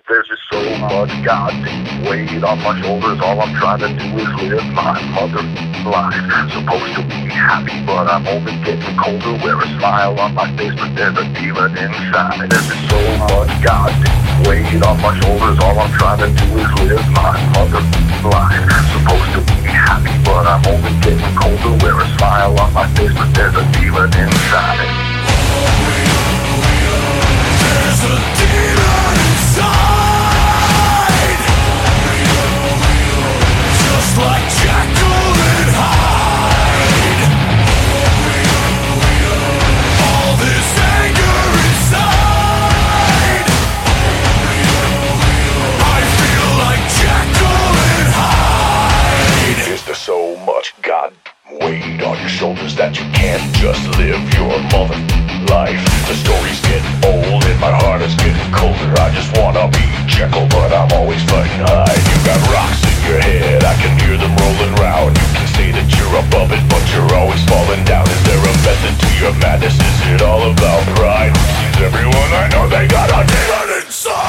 There's just so much goddamn weight on my shoulders. All I'm trying to do is live my mother life. Supposed to be happy, but I'm only getting colder. Wear a smile on my face, but there's a demon inside. There's just so much goddamn weight on my shoulders. All I'm trying to do is live my mother life. Supposed to be happy, but I'm only getting colder. Wear a smile on my face, but there's a demon inside. There's a demon inside. Just like Jekyll and Hyde. All this anger inside. I feel like Jekyll and Hyde. Is there so much God weight on your shoulders that you can't just live your mother life? The story's getting old and my heart is getting colder. I just wanna be Jekyll, but I'm always fighting Hyde. You got rocks in your head, I can hear them rolling round. You can say that you're above it, but you're always falling down. Is there a method to your madness? Is it all about pride? Seems everyone I know, they got a demon inside.